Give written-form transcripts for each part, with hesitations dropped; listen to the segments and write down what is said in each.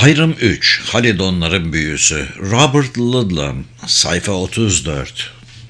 Ayrım 3. Halidonların Büyüsü. Robert Ludlum. Sayfa 34.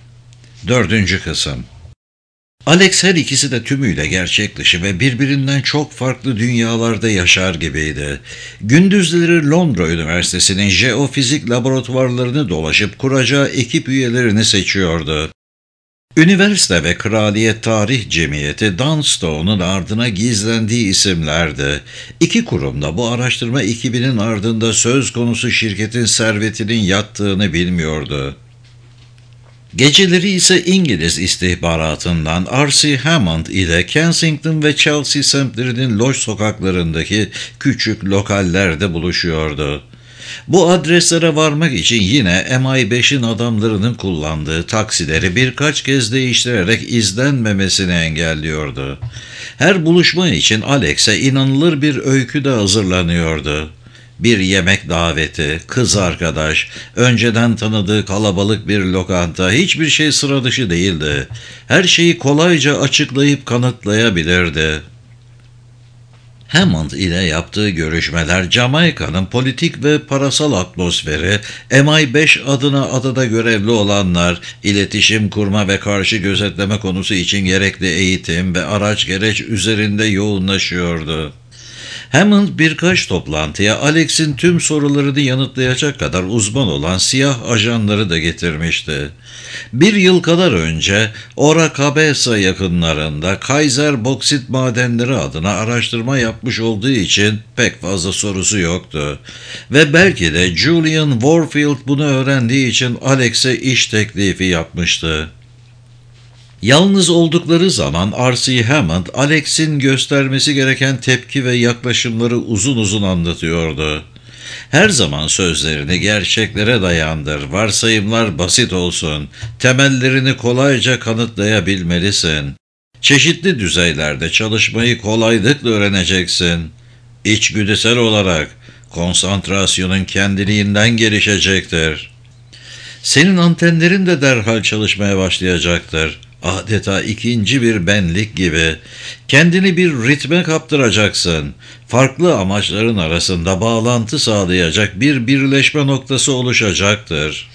4. Kısım. Alex her ikisi de tümüyle gerçek dışı ve birbirinden çok farklı dünyalarda yaşar gibiydi. Gündüzleri Londra Üniversitesi'nin jeofizik laboratuvarlarını dolaşıp kuracağı ekip üyelerini seçiyordu. Üniversite ve Kraliyet Tarih Cemiyeti Dunstone'un ardına gizlendiği isimlerdi. İki kurum da bu araştırma ekibinin ardında söz konusu şirketin servetinin yattığını bilmiyordu. Geceleri ise İngiliz istihbaratından R.C. Hammond ile Kensington ve Chelsea semtlerinin loş sokaklarındaki küçük lokallerde buluşuyordu. Bu adreslere varmak için yine MI5'in adamlarının kullandığı taksileri birkaç kez değiştirerek izlenmemesini engelliyordu. Her buluşma için Alex'e inanılır bir öykü de hazırlanıyordu. Bir yemek daveti, kız arkadaş, önceden tanıdığı kalabalık bir lokanta, hiçbir şey sıra dışı değildi. Her şeyi kolayca açıklayıp kanıtlayabilirdi. Hammond ile yaptığı görüşmeler, Jamaika'nın politik ve parasal atmosferi, MI5 adına adada görevli olanlar, iletişim kurma ve karşı gözetleme konusu için gerekli eğitim ve araç gereç üzerinde yoğunlaşıyordu. Hammond birkaç toplantıya Alex'in tüm sorularını yanıtlayacak kadar uzman olan siyah ajanları da getirmişti. Bir yıl kadar önce Ora Cabeza yakınlarında Kaiser boksit madenleri adına araştırma yapmış olduğu için pek fazla sorusu yoktu. Ve belki de Julian Warfield bunu öğrendiği için Alex'e iş teklifi yapmıştı. Yalnız oldukları zaman R.C. Hammond, Alex'in göstermesi gereken tepki ve yaklaşımları uzun uzun anlatıyordu. Her zaman sözlerini gerçeklere dayandır, varsayımlar basit olsun, temellerini kolayca kanıtlayabilmelisin. Çeşitli düzeylerde çalışmayı kolaylıkla öğreneceksin. İçgüdüsel olarak konsantrasyonun kendiliğinden gelişecektir. Senin antenlerin de derhal çalışmaya başlayacaktır. Adeta ikinci bir benlik gibi. Kendini bir ritme kaptıracaksın. Farklı amaçların arasında bağlantı sağlayacak bir birleşme noktası oluşacaktır.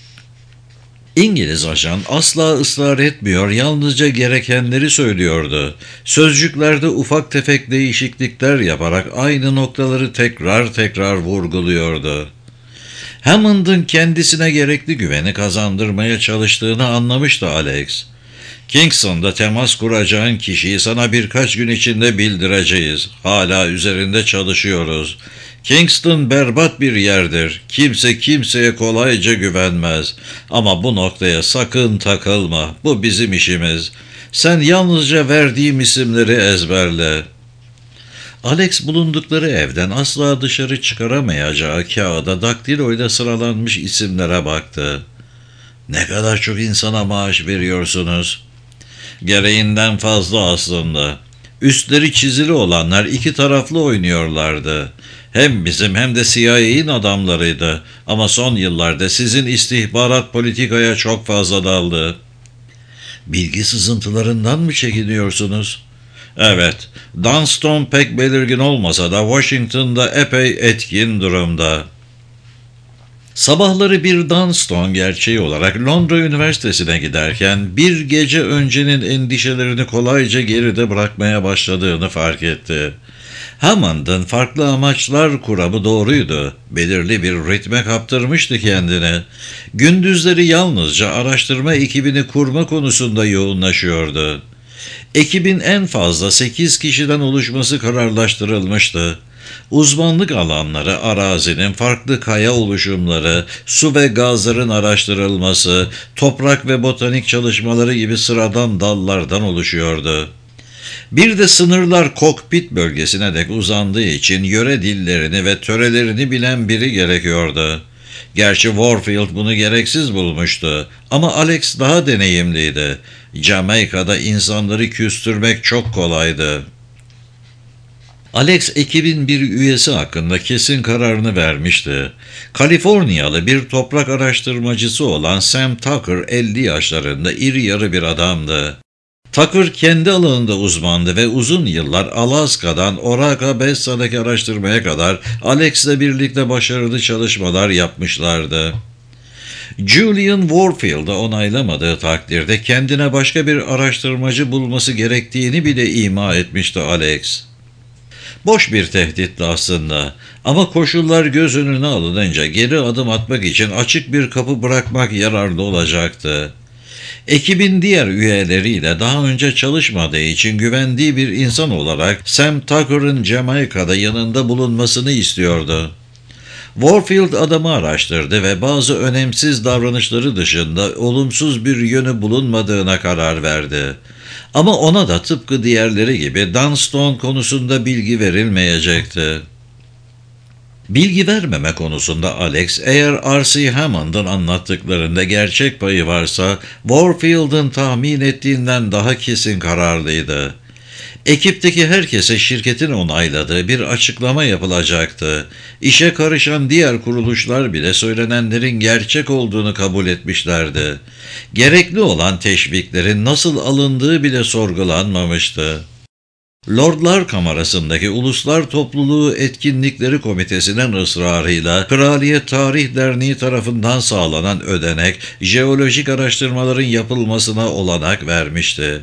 İngiliz ajan asla ısrar etmiyor, yalnızca gerekenleri söylüyordu. Sözcüklerde ufak tefek değişiklikler yaparak aynı noktaları tekrar tekrar vurguluyordu. Hammond'ın kendisine gerekli güveni kazandırmaya çalıştığını anlamıştı Alex. Kingston'da temas kuracağın kişiyi sana birkaç gün içinde bildireceğiz. Hala üzerinde çalışıyoruz. Kingston berbat bir yerdir. Kimse kimseye kolayca güvenmez. Ama bu noktaya sakın takılma. Bu bizim işimiz. Sen yalnızca verdiğim isimleri ezberle. Alex bulundukları evden asla dışarı çıkaramayacağı kağıda daktiloyla sıralanmış isimlere baktı. Ne kadar çok insana maaş veriyorsunuz? Gereğinden fazla aslında. Üstleri çizili olanlar iki taraflı oynuyorlardı. Hem bizim hem de CIA'in adamlarıydı. Ama son yıllarda sizin istihbarat politikaya çok fazla daldı. Bilgi sızıntılarından mı çekiniyorsunuz? Evet, Dunstone pek belirgin olmasa da Washington'da epey etkin durumda. Sabahları bir Dunstone gerçeği olarak Londra Üniversitesi'ne giderken bir gece öncenin endişelerini kolayca geride bırakmaya başladığını fark etti. Hammond'ın farklı amaçlar kuramı doğruydu. Belirli bir ritme kaptırmıştı kendini. Gündüzleri yalnızca araştırma ekibini kurma konusunda yoğunlaşıyordu. Ekibin en fazla 8 kişiden oluşması kararlaştırılmıştı. Uzmanlık alanları arazinin farklı kaya oluşumları, su ve gazların araştırılması, toprak ve botanik çalışmaları gibi sıradan dallardan oluşuyordu. Bir de sınırlar kokpit bölgesine dek uzandığı için yöre dillerini ve törelerini bilen biri gerekiyordu. Gerçi Warfield bunu gereksiz bulmuştu ama Alex daha deneyimliydi. Jamaika'da insanları küstürmek çok kolaydı. Alex ekibin bir üyesi hakkında kesin kararını vermişti. Kaliforniyalı bir toprak araştırmacısı olan Sam Tucker 50 yaşlarında iri yarı bir adamdı. Tucker kendi alanında uzmandı ve uzun yıllar Alaska'dan Oraga Bessa'daki araştırmaya kadar Alex'le birlikte başarılı çalışmalar yapmışlardı. Julian Warfield'ı onaylamadığı takdirde kendine başka bir araştırmacı bulması gerektiğini bile ima etmişti Alex. Boş bir tehditti aslında ama koşullar göz önüne alınınca geri adım atmak için açık bir kapı bırakmak yararlı olacaktı. Ekibin diğer üyeleriyle daha önce çalışmadığı için güvendiği bir insan olarak Sam Tucker'ın Jamaika'da yanında bulunmasını istiyordu. Warfield adamı araştırdı ve bazı önemsiz davranışları dışında olumsuz bir yönü bulunmadığına karar verdi. Ama ona da tıpkı diğerleri gibi Dunstone konusunda bilgi verilmeyecekti. Bilgi vermeme konusunda Alex, eğer R.C. Hammond'ın anlattıklarında gerçek payı varsa, Warfield'ın tahmin ettiğinden daha kesin kararlıydı. Ekipteki herkese şirketin onayladığı bir açıklama yapılacaktı. İşe karışan diğer kuruluşlar bile söylenenlerin gerçek olduğunu kabul etmişlerdi. Gerekli olan teşviklerin nasıl alındığı bile sorgulanmamıştı. Lordlar Kamerası'ndaki Uluslar Topluluğu Etkinlikleri Komitesi'nin ısrarıyla Kraliyet Tarih Derneği tarafından sağlanan ödenek, jeolojik araştırmaların yapılmasına olanak vermişti.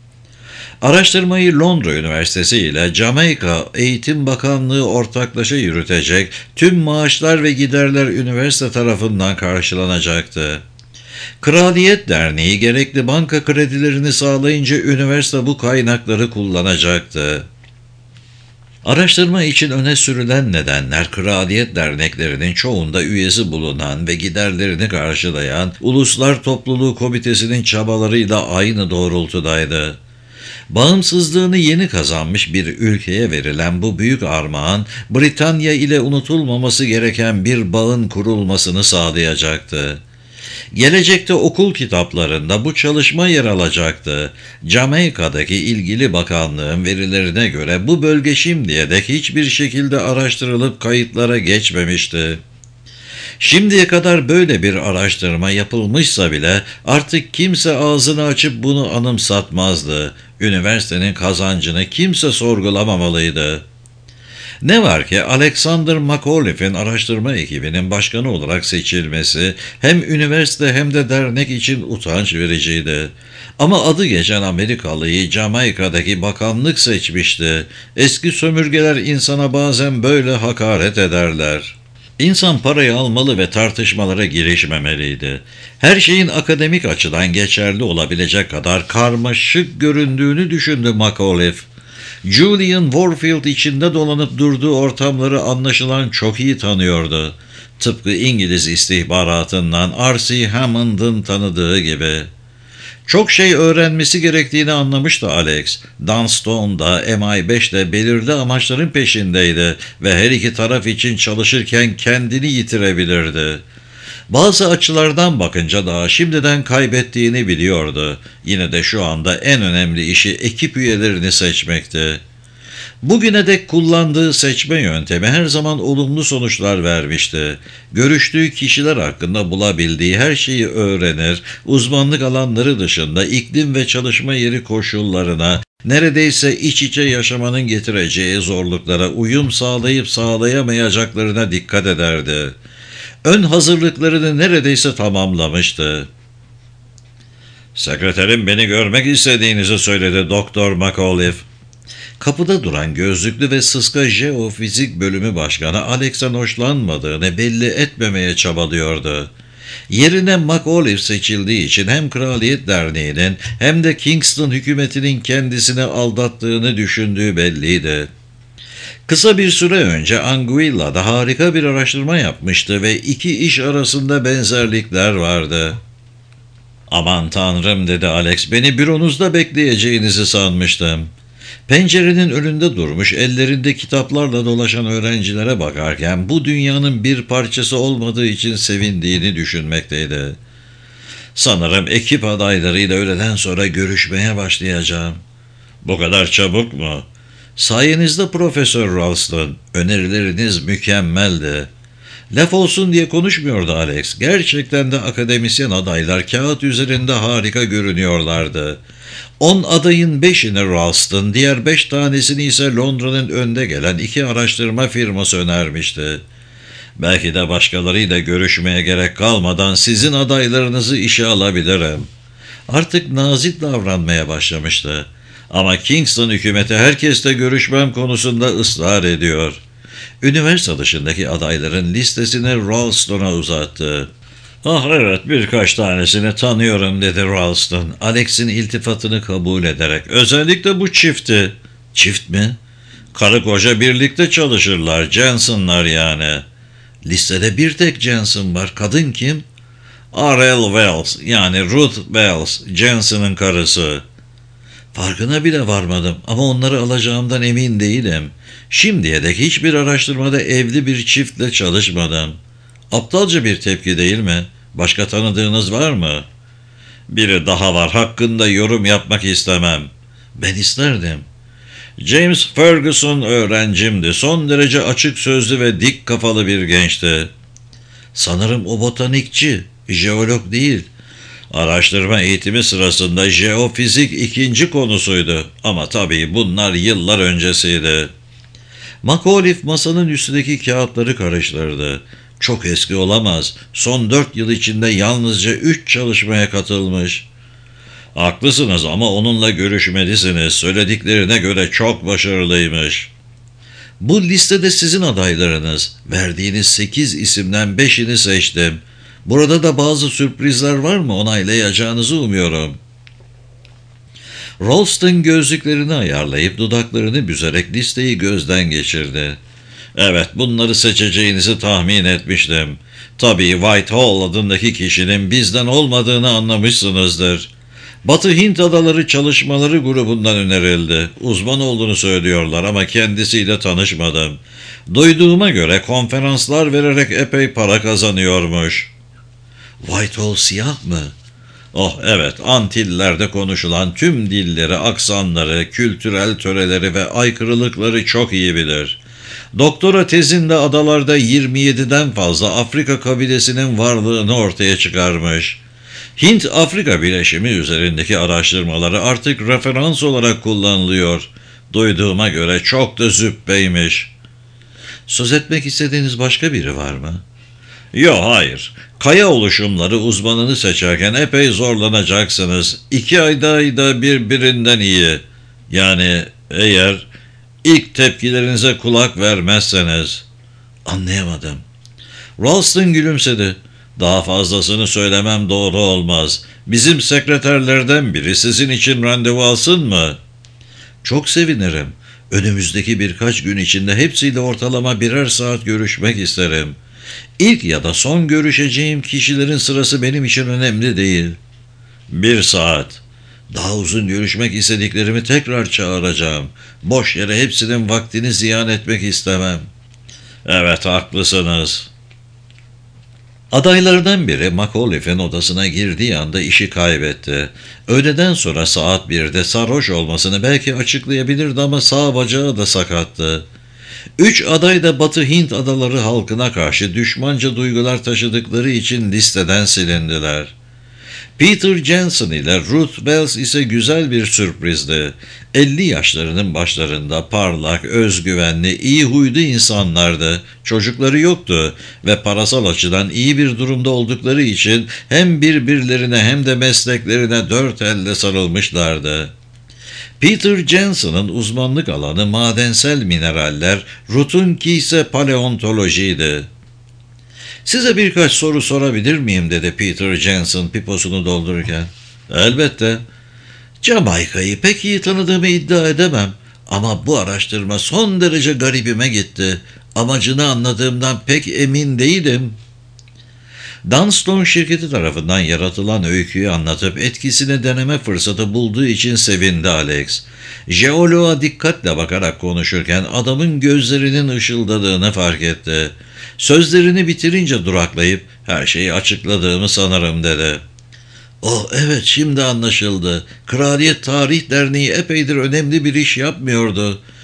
Araştırmayı Londra Üniversitesi ile Jamaika Eğitim Bakanlığı ortaklaşa yürütecek, tüm maaşlar ve giderler üniversite tarafından karşılanacaktı. Kraliyet Derneği gerekli banka kredilerini sağlayınca üniversite bu kaynakları kullanacaktı. Araştırma için öne sürülen nedenler kraliyet derneklerinin çoğunda üyesi bulunan ve giderlerini karşılayan Uluslar Topluluğu Komitesi'nin çabalarıyla aynı doğrultudaydı. Bağımsızlığını yeni kazanmış bir ülkeye verilen bu büyük armağan, Britanya ile unutulmaması gereken bir bağın kurulmasını sağlayacaktı. Gelecekte okul kitaplarında bu çalışma yer alacaktı. Jamaika'daki ilgili bakanlığın verilerine göre bu bölge şimdiye dek hiçbir şekilde araştırılıp kayıtlara geçmemişti. Şimdiye kadar böyle bir araştırma yapılmışsa bile artık kimse ağzını açıp bunu anımsatmazdı. Üniversitenin kazancını kimse sorgulamamalıydı. Ne var ki Alexander McAuliffe'in araştırma ekibinin başkanı olarak seçilmesi hem üniversite hem de dernek için utanç vericiydi. Ama adı geçen Amerikalıyı Jamaika'daki bakanlık seçmişti. Eski sömürgeler insana bazen böyle hakaret ederler. İnsan parayı almalı ve tartışmalara girişmemeliydi. Her şeyin akademik açıdan geçerli olabilecek kadar karmaşık göründüğünü düşündü McAuliffe. Julian Warfield içinde dolanıp durduğu ortamları anlaşılan çok iyi tanıyordu. Tıpkı İngiliz istihbaratından R.C. Hammond'ın tanıdığı gibi. Çok şey öğrenmesi gerektiğini anlamıştı Alex. Dunstone'da MI5'le belirli amaçların peşindeydi ve her iki taraf için çalışırken kendini yitirebilirdi. Bazı açılardan bakınca daha şimdiden kaybettiğini biliyordu. Yine de şu anda en önemli işi ekip üyelerini seçmekti. Bugüne dek kullandığı seçme yöntemi her zaman olumlu sonuçlar vermişti. Görüştüğü kişiler hakkında bulabildiği her şeyi öğrenir, uzmanlık alanları dışında iklim ve çalışma yeri koşullarına, neredeyse iç içe yaşamanın getireceği zorluklara uyum sağlayıp sağlayamayacaklarına dikkat ederdi. Ön hazırlıklarını neredeyse tamamlamıştı. "Sekreterim beni görmek istediğinizi söyledi Doktor McAuliffe." Kapıda duran gözlüklü ve sıska jeofizik bölümü başkanı Alex'ten hoşlanmadığını belli etmemeye çabalıyordu. Yerine McAuliffe seçildiği için hem Kraliyet Derneği'nin hem de Kingston hükümetinin kendisini aldattığını düşündüğü belliydi. Kısa bir süre önce Anguilla'da harika bir araştırma yapmıştı ve iki iş arasında benzerlikler vardı. "Aman tanrım," dedi Alex, "beni büronuzda bekleyeceğinizi sanmıştım." Pencerenin önünde durmuş, ellerinde kitaplarla dolaşan öğrencilere bakarken bu dünyanın bir parçası olmadığı için sevindiğini düşünmekteydi. "Sanırım ekip adaylarıyla öğleden sonra görüşmeye başlayacağım." "Bu kadar çabuk mu?" "Sayenizde Profesör Ralston, önerileriniz mükemmeldi." Laf olsun diye konuşmuyordu Alex. Gerçekten de akademisyen adaylar kağıt üzerinde harika görünüyorlardı. 10 adayın 5'ini Ralston, diğer 5 tanesini ise Londra'nın önde gelen 2 araştırma firması önermişti. Belki de başkalarıyla görüşmeye gerek kalmadan sizin adaylarınızı işe alabilirim. Artık nazik davranmaya başlamıştı. Ama Kingston hükümeti herkesle görüşmem konusunda ısrar ediyor. Üniversite dışındaki adayların listesini Ralston'a uzattı. Ah evet, birkaç tanesini tanıyorum dedi Ralston, Alex'in iltifatını kabul ederek. Özellikle bu çifti. Çift mi? Karı koca birlikte çalışırlar, Jensen'lar yani. Listede bir tek Jensen var. Kadın kim? R.L. Wells, yani Ruth Wells, Jensen'ın karısı. Farkına bile varmadım ama onları alacağımdan emin değilim. Şimdiye dek hiçbir araştırmada evli bir çiftle çalışmadım. Aptalca bir tepki değil mi? Başka tanıdığınız var mı? Biri daha var, hakkında yorum yapmak istemem. Ben isterdim. James Ferguson öğrencimdi. Son derece açık sözlü ve dik kafalı bir gençti. Sanırım o botanikçi, jeolog değil. Araştırma eğitimi sırasında jeofizik ikinci konusuydu. Ama tabii bunlar yıllar öncesiydi. Macauliffe masanın üstündeki kağıtları karıştırdı. Çok eski olamaz. Son 4 yıl içinde yalnızca 3 çalışmaya katılmış. Haklısınız ama onunla görüşmelisiniz. Söylediklerine göre çok başarılıymış. Bu listede sizin adaylarınız. Verdiğiniz 8 isimden 5'ini seçtim. Burada da bazı sürprizler var mı? Onaylayacağınızı umuyorum. Ralston gözlüklerini ayarlayıp dudaklarını büzerek listeyi gözden geçirdi. Evet, bunları seçeceğinizi tahmin etmiştim. Tabii Whitehall adındaki kişinin bizden olmadığını anlamışsınızdır. Batı Hint Adaları Çalışmaları grubundan önerildi. Uzman olduğunu söylüyorlar ama kendisiyle tanışmadım. Duyduğuma göre konferanslar vererek epey para kazanıyormuş. Whitehall siyah mı? Oh evet, Antillerde konuşulan tüm dilleri, aksanları, kültürel töreleri ve aykırılıkları çok iyi bilir. Doktora tezinde adalarda 27'den fazla Afrika kabilesinin varlığını ortaya çıkarmış. Hint-Afrika bileşimi üzerindeki araştırmaları artık referans olarak kullanılıyor. Duyduğuma göre çok da züppeymiş. Söz etmek istediğiniz başka biri var mı? Yok, hayır. Kaya oluşumları uzmanını seçerken epey zorlanacaksınız. 2 ayda birbirinden iyi. Yani eğer ilk tepkilerinize kulak vermezseniz. Anlayamadım. Ralston gülümsedi. Daha fazlasını söylemem doğru olmaz. Bizim sekreterlerden biri sizin için randevu alsın mı? Çok sevinirim. Önümüzdeki birkaç gün içinde hepsiyle ortalama 1'er saat görüşmek isterim. İlk ya da son görüşeceğim kişilerin sırası benim için önemli değil. 1 saat. Daha uzun görüşmek istediklerimi tekrar çağıracağım. Boş yere hepsinin vaktini ziyan etmek istemem. Evet, haklısınız. Adaylardan biri Macauliffe'in odasına girdiği anda işi kaybetti. Öğleden sonra saat 1'de sarhoş olmasını belki açıklayabilirdi ama sağ bacağı da sakattı. 3 aday da Batı Hint adaları halkına karşı düşmanca duygular taşıdıkları için listeden silindiler. Peter Jensen ile Ruth Wells ise güzel bir sürprizdi. 50 yaşlarının başlarında parlak, özgüvenli, iyi huylu insanlardı. Çocukları yoktu ve parasal açıdan iyi bir durumda oldukları için hem birbirlerine hem de mesleklerine 4 elle sarılmışlardı. Peter Jensen'ın uzmanlık alanı madensel mineraller, Ruth'unki ise paleontolojiydi. Size birkaç soru sorabilir miyim dedi Peter Jensen piposunu doldururken. Elbette. Jamaika'yı pek iyi tanıdığımı iddia edemem. Ama bu araştırma son derece garibime gitti. Amacını anladığımdan pek emin değilim. Dunstone şirketi tarafından yaratılan öyküyü anlatıp etkisini deneme fırsatı bulduğu için sevindi Alex. Jeoloğa dikkatle bakarak konuşurken adamın gözlerinin ışıldadığını fark etti. Sözlerini bitirince duraklayıp her şeyi açıkladığımı sanırım dedi. Oh evet, şimdi anlaşıldı. Kraliyet Tarih Derneği epeydir önemli bir iş yapmıyordu.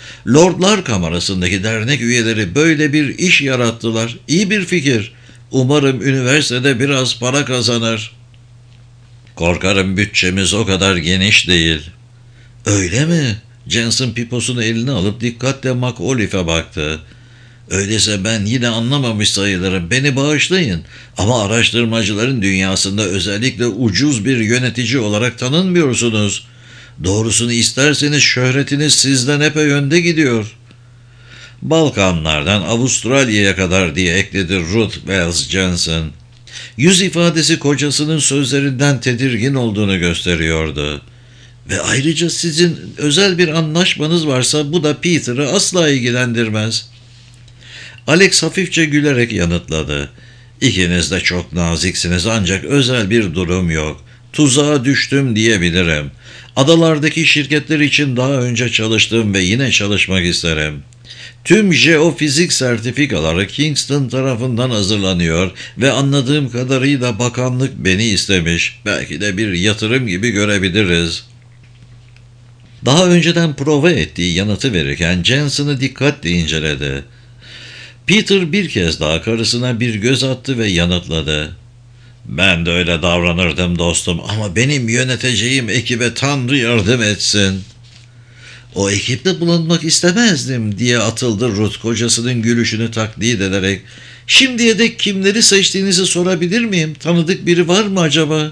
Lordlar Kamerası'ndaki dernek üyeleri böyle bir iş yarattılar. İyi bir fikir. Umarım üniversitede biraz para kazanır. Korkarım bütçemiz o kadar geniş değil. Öyle mi? Jensen piposunu eline alıp dikkatle McAuliffe'e baktı. Öyleyse ben yine anlamamış sayılırım. Beni bağışlayın. Ama araştırmacıların dünyasında özellikle ucuz bir yönetici olarak tanınmıyorsunuz. Doğrusunu isterseniz şöhretiniz sizden epey önde gidiyor. Balkanlardan Avustralya'ya kadar diye ekledi Ruth Wells Jensen. Yüz ifadesi kocasının sözlerinden tedirgin olduğunu gösteriyordu. Ve ayrıca sizin özel bir anlaşmanız varsa bu da Peter'ı asla ilgilendirmez. Alex hafifçe gülerek yanıtladı. İkiniz de çok naziksiniz ancak özel bir durum yok. Tuzağa düştüm diyebilirim. Adalardaki şirketler için daha önce çalıştım ve yine çalışmak isterim. Tüm jeofizik sertifikaları Kingston tarafından hazırlanıyor ve anladığım kadarıyla bakanlık beni istemiş. Belki de bir yatırım gibi görebiliriz. Daha önceden prova ettiği yanıtı verirken Jensen'ı dikkatle inceledi. Peter bir kez daha karısına bir göz attı ve yanıtladı. Ben de öyle davranırdım dostum ama benim yöneteceğim ekibe Tanrı yardım etsin. O ekipte bulunmak istemezdim diye atıldı Ruth kocasının gülüşünü taklit ederek. Şimdiye dek kimleri seçtiğinizi sorabilir miyim? Tanıdık biri var mı acaba?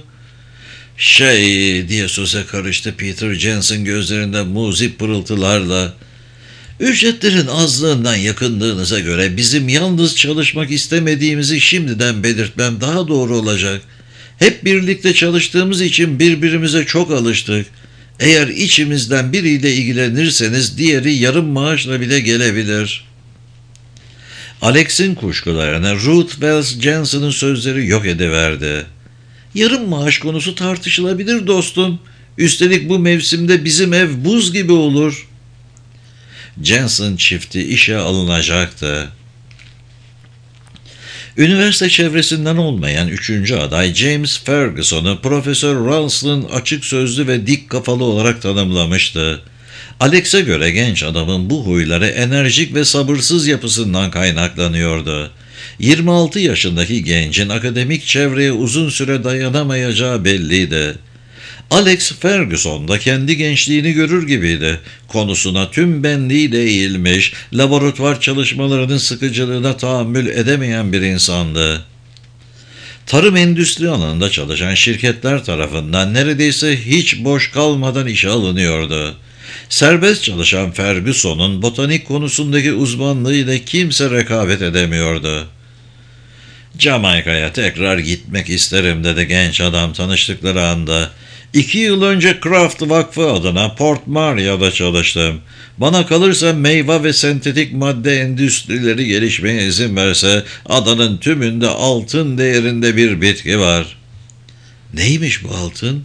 Diye söze karıştı Peter Jensen gözlerinde muzip pırıltılarla. Ücretlerin azlığından yakındığınıza göre bizim yalnız çalışmak istemediğimizi şimdiden belirtmem daha doğru olacak. Hep birlikte çalıştığımız için birbirimize çok alıştık. Eğer içimizden biriyle ilgilenirseniz diğeri yarım maaşla bile gelebilir. Alex'in kuşkularına Ruth Wells Jensen'ın sözleri yok ediverdi. Yarım maaş konusu tartışılabilir dostum. Üstelik bu mevsimde bizim ev buz gibi olur. Jensen çifti işe alınacaktı. Üniversite çevresinden olmayan üçüncü aday James Ferguson'u Profesör Ralston açık sözlü ve dik kafalı olarak tanımlamıştı. Alex'e göre genç adamın bu huyları enerjik ve sabırsız yapısından kaynaklanıyordu. 26 yaşındaki gencin akademik çevreye uzun süre dayanamayacağı belliydi. Alex Ferguson da kendi gençliğini görür gibiydi. Konusuna tüm benliğiyle eğilmiş, laboratuvar çalışmalarının sıkıcılığına tahammül edemeyen bir insandı. Tarım endüstri alanında çalışan şirketler tarafından neredeyse hiç boş kalmadan işe alınıyordu. Serbest çalışan Ferguson'un botanik konusundaki uzmanlığıyla kimse rekabet edemiyordu. Jamaika'ya tekrar gitmek isterim dedi genç adam tanıştıkları anda. 2 yıl önce Kraft Vakfı adına Port Maria'da çalıştım. Bana kalırsa meyve ve sentetik madde endüstrileri gelişmeye izin verse adanın tümünde altın değerinde bir bitki var. Neymiş bu altın?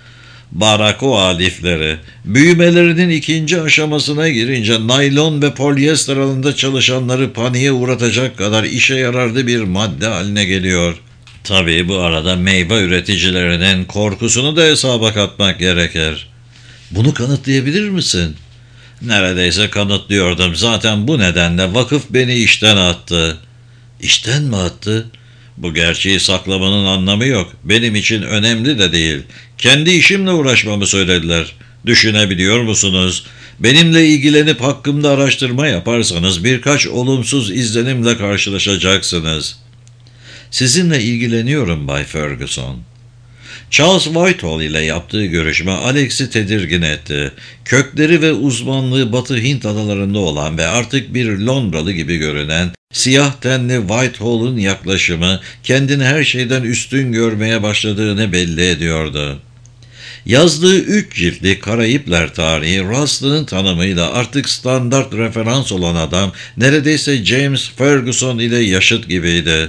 Barakoa lifleri. Büyümelerinin ikinci aşamasına girince naylon ve polyester alanında çalışanları paniğe uğratacak kadar işe yararlı bir madde haline geliyor. Tabii bu arada meyve üreticilerinin korkusunu da hesaba katmak gerekir. Bunu kanıtlayabilir misin? Neredeyse kanıtlıyordum. Zaten bu nedenle vakıf beni işten attı. İşten mi attı? Bu gerçeği saklamanın anlamı yok. Benim için önemli de değil. Kendi işimle uğraşmamı söylediler. Düşünebiliyor musunuz? Benimle ilgilenip hakkımda araştırma yaparsanız birkaç olumsuz izlenimle karşılaşacaksınız. Sizinle ilgileniyorum Bay Ferguson. Charles Whitehall ile yaptığı görüşme Alex'i tedirgin etti. Kökleri ve uzmanlığı Batı Hint adalarında olan ve artık bir Londralı gibi görünen siyah tenli Whitehall'un yaklaşımı kendini her şeyden üstün görmeye başladığını belli ediyordu. Yazdığı 3 ciltlik Karayipler tarihi Ralston'ın tanımıyla artık standart referans olan adam neredeyse James Ferguson ile yaşıt gibiydi.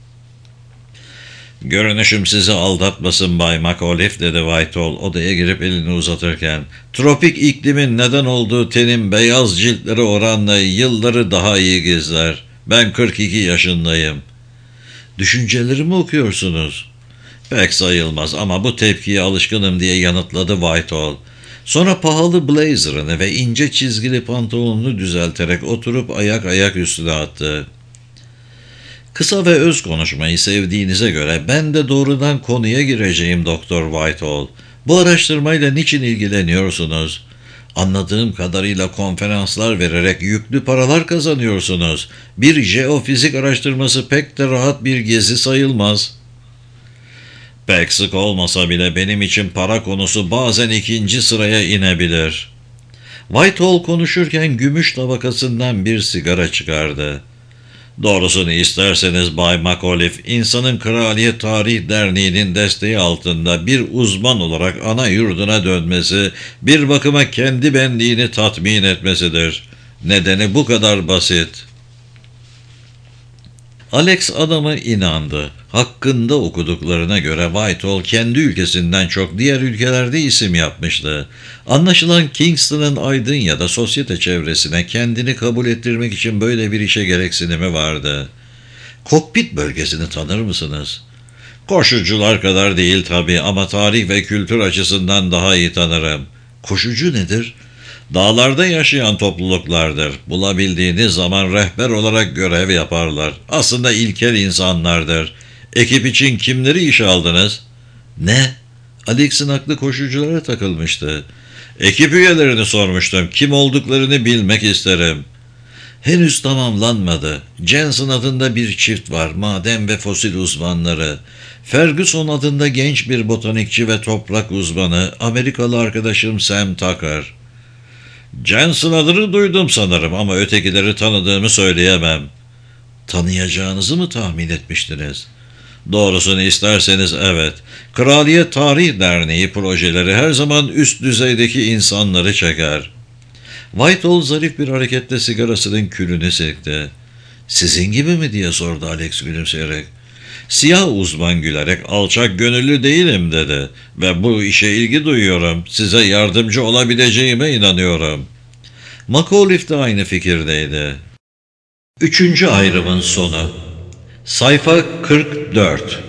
Görünüşüm sizi aldatmasın Bay McAuliffe dedi Whitehall odaya girip elini uzatırken. Tropik iklimin neden olduğu tenin beyaz ciltleri oranla yılları daha iyi gizler. Ben 42 yaşındayım. Düşüncelerimi okuyorsunuz. Pek sayılmaz ama bu tepkiye alışkınım diye yanıtladı Whitehall. Sonra pahalı blazerını ve ince çizgili pantolonunu düzelterek oturup ayak üstüne attı. Kısa ve öz konuşmayı sevdiğinize göre ben de doğrudan konuya gireceğim Doktor Whitehall. Bu araştırmayla niçin ilgileniyorsunuz? Anladığım kadarıyla konferanslar vererek yüklü paralar kazanıyorsunuz. Bir jeofizik araştırması pek de rahat bir gezi sayılmaz. Pek sık olmasa bile benim için para konusu bazen ikinci sıraya inebilir. Whitehall konuşurken gümüş tabakasından bir sigara çıkardı. Doğrusunu isterseniz Bay McAuliffe, insanın Kraliyet Tarih Derneği'nin desteği altında bir uzman olarak ana yurduna dönmesi, bir bakıma kendi benliğini tatmin etmesidir. Nedeni bu kadar basit. Alex adama inandı. Hakkında okuduklarına göre Whitehall kendi ülkesinden çok diğer ülkelerde isim yapmıştı. Anlaşılan Kingston'ın aydın ya da sosyete çevresine kendini kabul ettirmek için böyle bir işe gereksinimi vardı. Kokpit bölgesini tanır mısınız? Koşucular kadar değil tabii ama tarih ve kültür açısından daha iyi tanırım. Koşucu nedir? Dağlarda yaşayan topluluklardır. Bulabildiğiniz zaman rehber olarak görev yaparlar. Aslında ilkel insanlardır. Ekip için kimleri işe aldınız? Ne? Alex'in aklı koşuculara takılmıştı. Ekip üyelerini sormuştum. Kim olduklarını bilmek isterim. Henüz tamamlanmadı. Jensen adında bir çift var. Maden ve fosil uzmanları. Ferguson adında genç bir botanikçi ve toprak uzmanı. Amerikalı arkadaşım Sam Tucker. Jensen adını duydum sanırım ama ötekileri tanıdığımı söyleyemem. Tanıyacağınızı mı tahmin etmiştiniz? Doğrusunu isterseniz evet. Kraliyet Tarih Derneği projeleri her zaman üst düzeydeki insanları çeker. Whitehall zarif bir hareketle sigarasının külünü silkti. Sizin gibi mi diye sordu Alex gülümseyerek. Siyah uzman gülerek alçak gönüllü değilim dedi ve bu işe ilgi duyuyorum. Size yardımcı olabileceğime inanıyorum. McAuliffe de aynı fikirdeydi. Üçüncü ayrımın sonu. Sayfa 44.